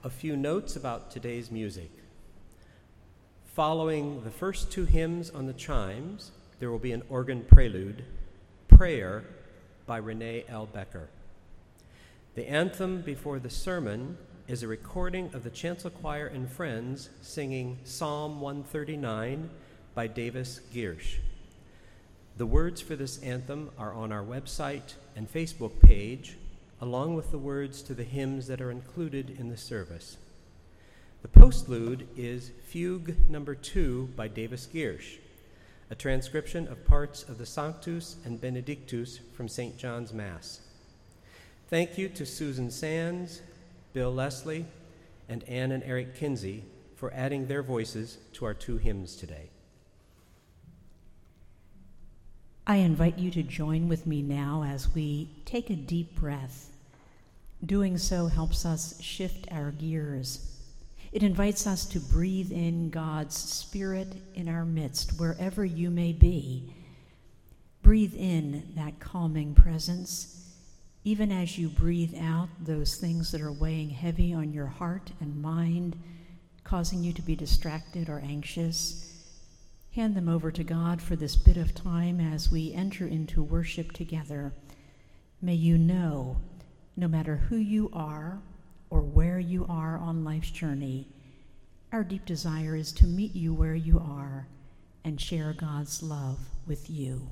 A few notes about today's music. Following the first two hymns on the chimes, there will be an organ prelude, Prayer, by Renee L. Becker. The anthem before the sermon is a recording of the Chancel Choir and Friends singing Psalm 139 by Davis Giersch. The words for this anthem are on our website and Facebook page, along with the words to the hymns that are included in the service. The postlude is Fugue Number 2 by Davis Giersch, a transcription of parts of the Sanctus and Benedictus from St. John's Mass. Thank you to Susan Sands, Bill Leslie, and Ann and Eric Kinsey for adding their voices to our two hymns today. I invite you to join with me now as we take a deep breath. Doing so helps us shift our gears. It invites us to breathe in God's Spirit in our midst, wherever you may be. Breathe in that calming presence, even as you breathe out those things that are weighing heavy on your heart and mind, causing you to be distracted or anxious. Hand them over to God for this bit of time as we enter into worship together. May you know, no matter who you are or where you are on life's journey, our deep desire is to meet you where you are and share God's love with you.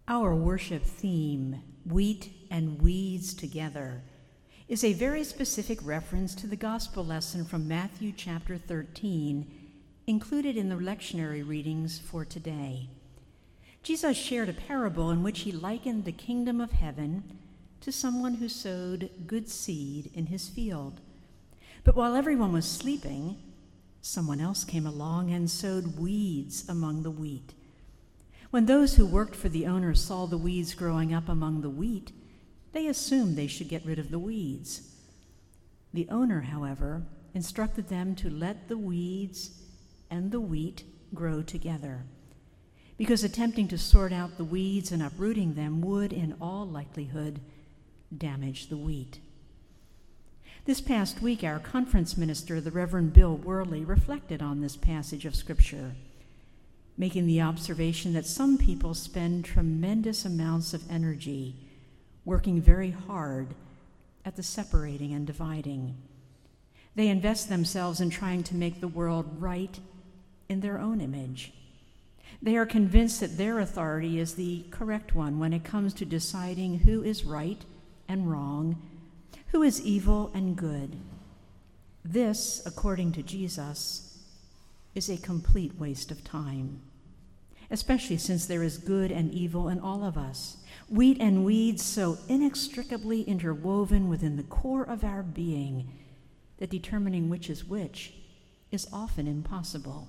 Our worship theme, Wheat and Weeds Together, is a very specific reference to the gospel lesson from Matthew chapter 13, included in the lectionary readings for today. Jesus shared a parable in which he likened the kingdom of heaven to someone who sowed good seed in his field. But while everyone was sleeping, someone else came along and sowed weeds among the wheat. When those who worked for the owner saw the weeds growing up among the wheat, they assumed they should get rid of the weeds. The owner, however, instructed them to let the weeds and the wheat grow together, because attempting to sort out the weeds and uprooting them would, in all likelihood, damage the wheat. This past week, our conference minister, the Reverend Bill Worley, reflected on this passage of Scripture, making the observation that some people spend tremendous amounts of energy working very hard at the separating and dividing. They invest themselves in trying to make the world right in their own image. They are convinced that their authority is the correct one when it comes to deciding who is right and wrong, who is evil and good. This, according to Jesus, is a complete waste of time, especially since there is good and evil in all of us, wheat and weeds so inextricably interwoven within the core of our being that determining which is often impossible.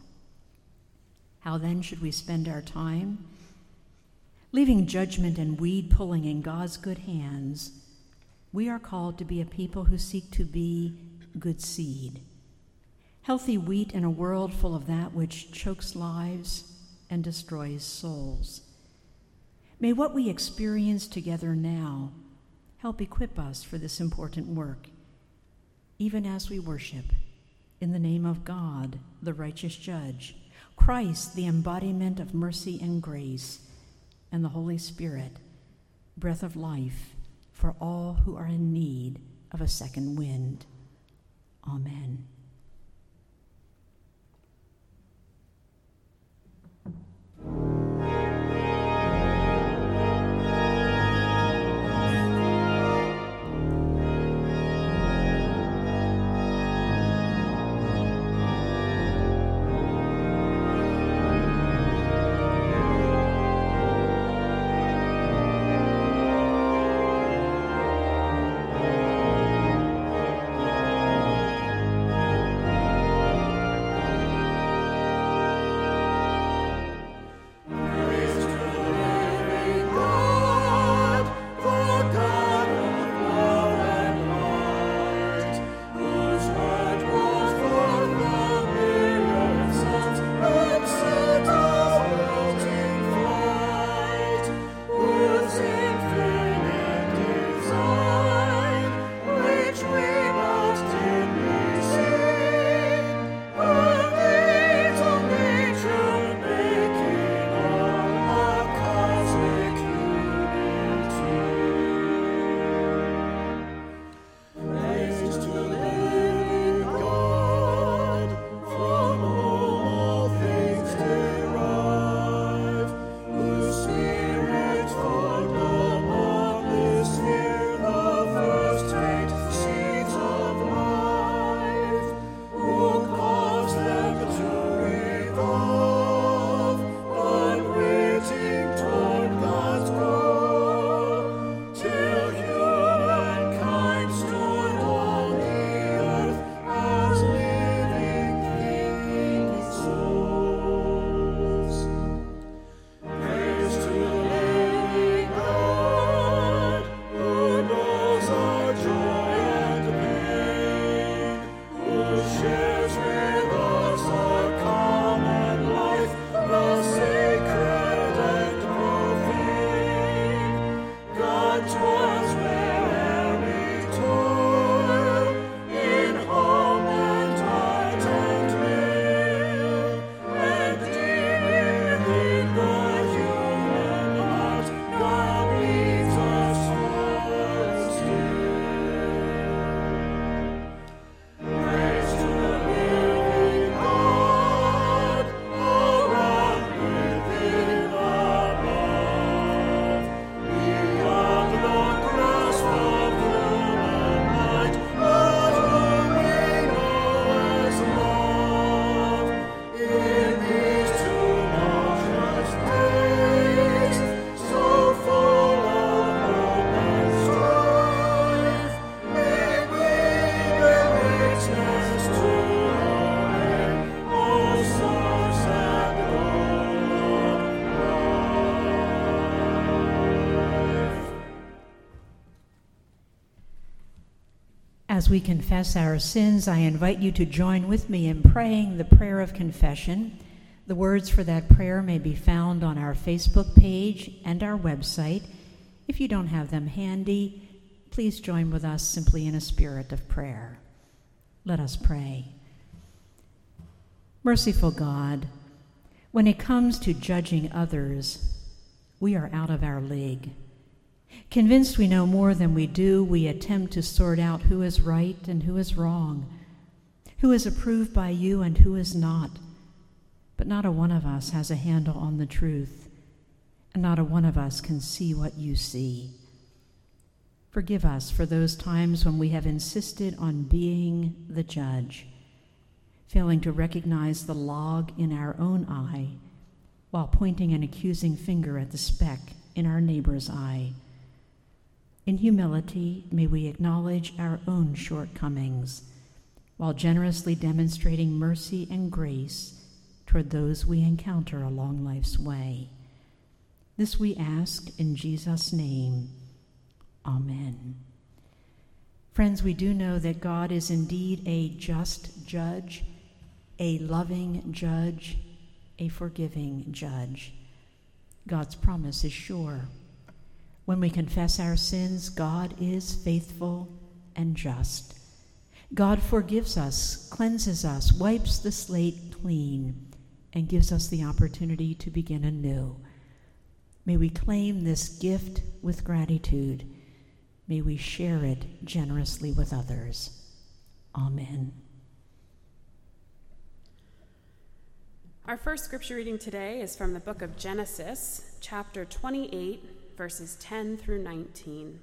How then should we spend our time? Leaving judgment and weed pulling in God's good hands, we are called to be a people who seek to be good seed, healthy wheat in a world full of that which chokes lives and destroys souls. May what we experience together now help equip us for this important work, even as we worship in the name of God, the righteous judge, Christ, the embodiment of mercy and grace, and the Holy Spirit, breath of life for all who are in need of a second wind. Amen. As we confess our sins, I invite you to join with me in praying the prayer of confession. The words for that prayer may be found on our Facebook page and our website. If you don't have them handy, please join with us simply in a spirit of prayer. Let us pray. Merciful God, when it comes to judging others, we are out of our league. Convinced we know more than we do, we attempt to sort out who is right and who is wrong, who is approved by you and who is not. But not a one of us has a handle on the truth, and not a one of us can see what you see. Forgive us for those times when we have insisted on being the judge, failing to recognize the log in our own eye while pointing an accusing finger at the speck in our neighbor's eye. In humility, may we acknowledge our own shortcomings while generously demonstrating mercy and grace toward those we encounter along life's way. This we ask in Jesus' name. Amen. Friends, we do know that God is indeed a just judge, a loving judge, a forgiving judge. God's promise is sure. When we confess our sins, God is faithful and just. God forgives us, cleanses us, wipes the slate clean, and gives us the opportunity to begin anew. May we claim this gift with gratitude. May we share it generously with others. Amen. Our first scripture reading today is from the book of Genesis, chapter 28, verses 10 through 19.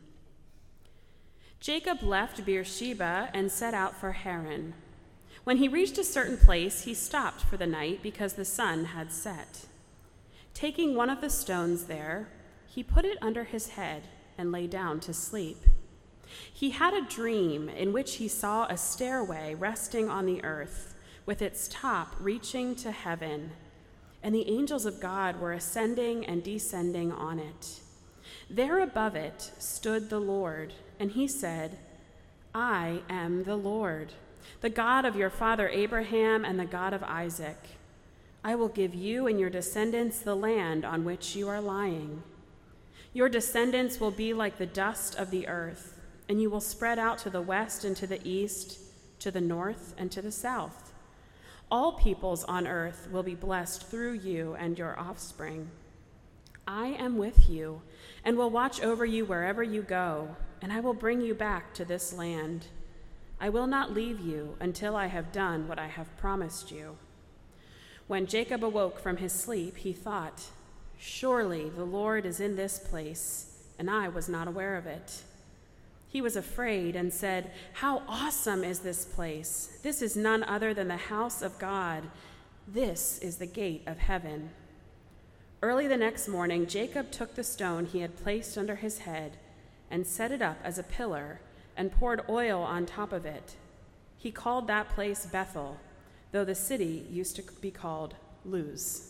Jacob left Beersheba and set out for Haran. When he reached a certain place, he stopped for the night because the sun had set. Taking one of the stones there, he put it under his head and lay down to sleep. He had a dream in which he saw a stairway resting on the earth, with its top reaching to heaven, and the angels of God were ascending and descending on it. There above it stood the Lord, and he said, I am the Lord, the God of your father Abraham and the God of Isaac. I will give you and your descendants the land on which you are lying. Your descendants will be like the dust of the earth, and you will spread out to the west and to the east, to the north and to the south. All peoples on earth will be blessed through you and your offspring. I am with you and will watch over you wherever you go, and I will bring you back to this land. I will not leave you until I have done what I have promised you. When Jacob awoke from his sleep, he thought, surely the Lord is in this place, and I was not aware of it. He was afraid and said, how awesome is this place! This is none other than the house of God. This is the gate of heaven. Early the next morning, Jacob took the stone he had placed under his head and set it up as a pillar and poured oil on top of it. He called that place Bethel, though the city used to be called Luz.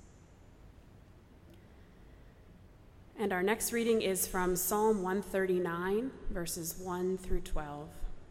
And our next reading is from Psalm 139, verses 1 through 12.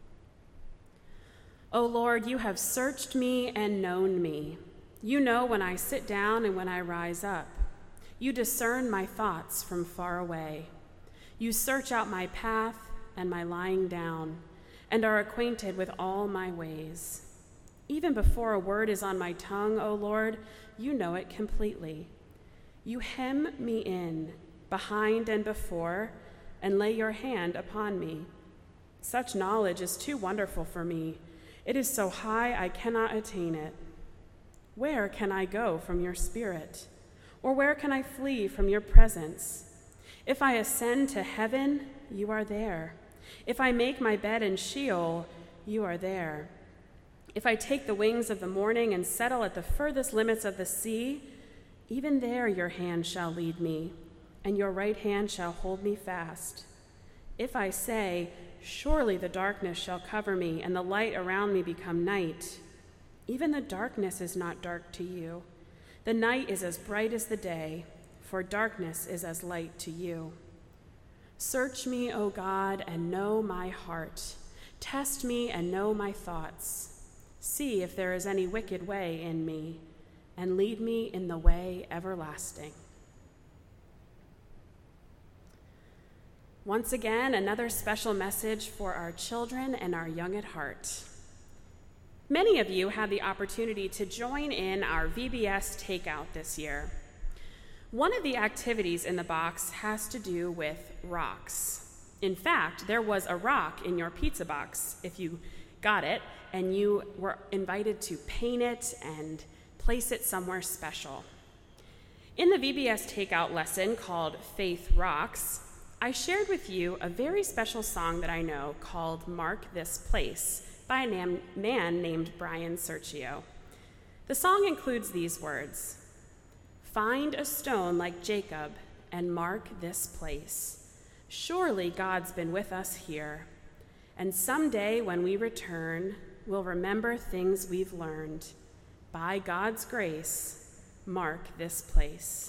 O Lord, you have searched me and known me. You know when I sit down and when I rise up. You discern my thoughts from far away. You search out my path and my lying down, and are acquainted with all my ways. Even before a word is on my tongue, O Lord, you know it completely. You hem me in, behind and before, and lay your hand upon me. Such knowledge is too wonderful for me. It is so high I cannot attain it. Where can I go from your spirit? Or where can I flee from your presence? If I ascend to heaven, you are there. If I make my bed in Sheol, you are there. If I take the wings of the morning and settle at the furthest limits of the sea, even there your hand shall lead me, and your right hand shall hold me fast. If I say, surely the darkness shall cover me, and the light around me become night, even the darkness is not dark to you. The night is as bright as the day, for darkness is as light to you. Search me, O God, and know my heart. Test me and know my thoughts. See if there is any wicked way in me, and lead me in the way everlasting. Once again, another special message for our children and our young at heart. Many of you had the opportunity to join in our VBS takeout this year. One of the activities in the box has to do with rocks. In fact, there was a rock in your pizza box if you got it, and you were invited to paint it and place it somewhere special. In the VBS takeout lesson called Faith Rocks, I shared with you a very special song that I know called Mark This Place by a man named Brian Sergio. The song includes these words: "Find a stone like Jacob and mark this place. Surely God's been with us here. And someday when we return, we'll remember things we've learned. By God's grace, mark this place."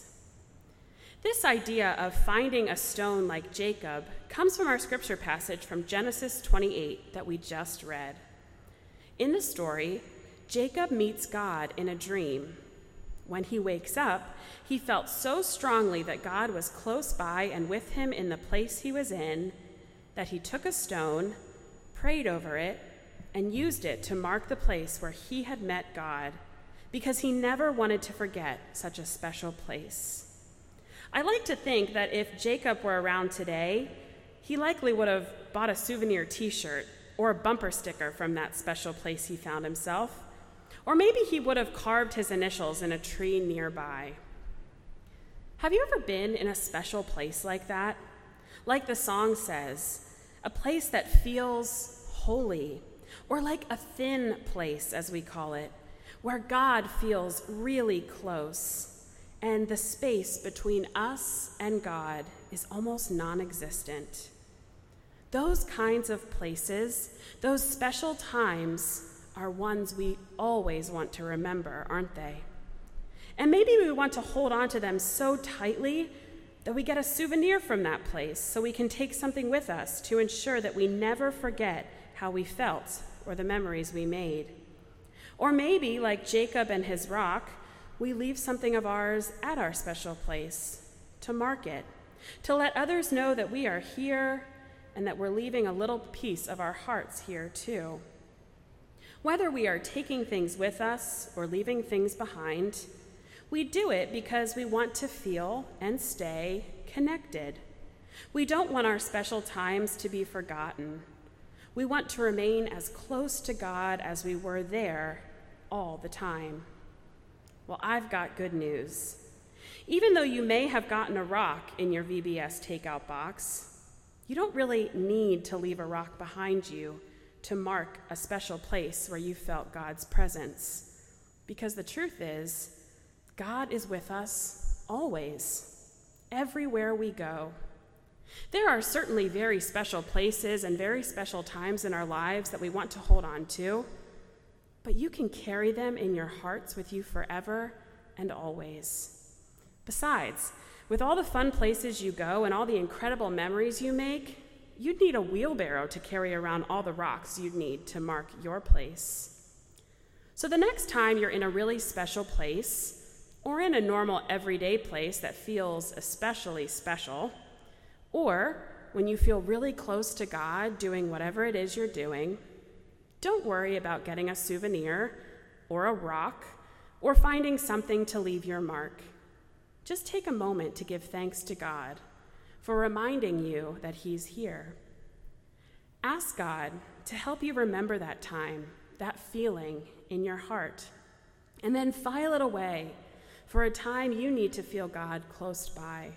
This idea of finding a stone like Jacob comes from our scripture passage from Genesis 28 that we just read. In the story, Jacob meets God in a dream. When he wakes up, he felt so strongly that God was close by and with him in the place he was in that he took a stone, prayed over it, and used it to mark the place where he had met God, because he never wanted to forget such a special place. I like to think that if Jacob were around today, he likely would have bought a souvenir t-shirt or a bumper sticker from that special place he found himself, or maybe he would have carved his initials in a tree nearby. Have you ever been in a special place like that? Like the song says, a place that feels holy, or like a thin place, as we call it, where God feels really close, and the space between us and God is almost non-existent. Those kinds of places, those special times, are ones we always want to remember, aren't they? And maybe we want to hold on to them so tightly that we get a souvenir from that place so we can take something with us to ensure that we never forget how we felt or the memories we made. Or maybe, like Jacob and his rock, we leave something of ours at our special place to mark it, to let others know that we are here and that we're leaving a little piece of our hearts here too. Whether we are taking things with us or leaving things behind, we do it because we want to feel and stay connected. We don't want our special times to be forgotten. We want to remain as close to God as we were there all the time. Well, I've got good news. Even though you may have gotten a rock in your VBS takeout box, you don't really need to leave a rock behind you to mark a special place where you felt God's presence. Because the truth is, God is with us always, everywhere we go. There are certainly very special places and very special times in our lives that we want to hold on to, but you can carry them in your hearts with you forever and always. Besides, with all the fun places you go and all the incredible memories you make, you'd need a wheelbarrow to carry around all the rocks you'd need to mark your place. So the next time you're in a really special place, or in a normal everyday place that feels especially special, or when you feel really close to God doing whatever it is you're doing, don't worry about getting a souvenir or a rock or finding something to leave your mark. Just take a moment to give thanks to God for reminding you that He's here. Ask God to help you remember that time, that feeling in your heart, and then file it away for a time you need to feel God close by.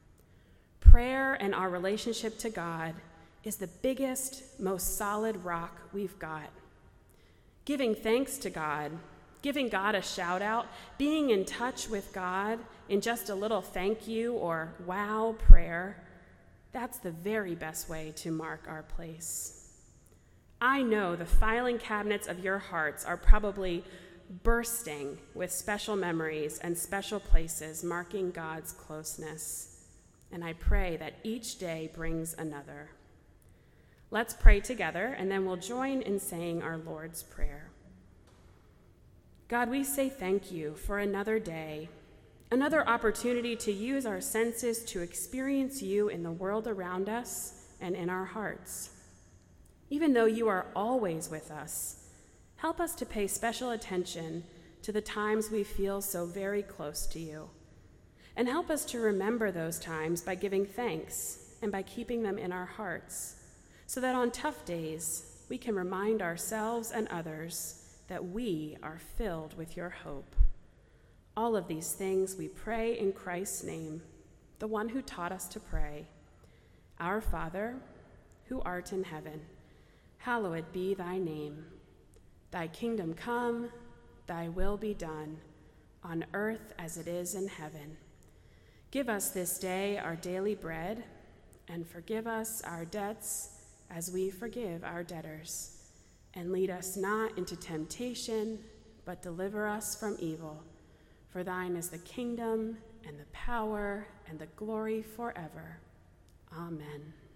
Prayer and our relationship to God is the biggest, most solid rock we've got. Giving thanks to God, giving God a shout out, being in touch with God in just a little thank you or wow prayer, that's the very best way to mark our place. I know the filing cabinets of your hearts are probably bursting with special memories and special places marking God's closeness, and I pray that each day brings another. Let's pray together, and then we'll join in saying our Lord's Prayer. God, we say thank you for another day, another opportunity to use our senses to experience you in the world around us and in our hearts. Even though you are always with us, help us to pay special attention to the times we feel so very close to you. And help us to remember those times by giving thanks and by keeping them in our hearts, so that on tough days we can remind ourselves and others that we are filled with your hope. All of these things we pray in Christ's name, the one who taught us to pray. Our Father, who art in heaven, hallowed be thy name. Thy kingdom come, thy will be done, on earth as it is in heaven. Give us this day our daily bread, and forgive us our debts as we forgive our debtors. And lead us not into temptation, but deliver us from evil. For thine is the kingdom, and the power, and the glory forever. Amen.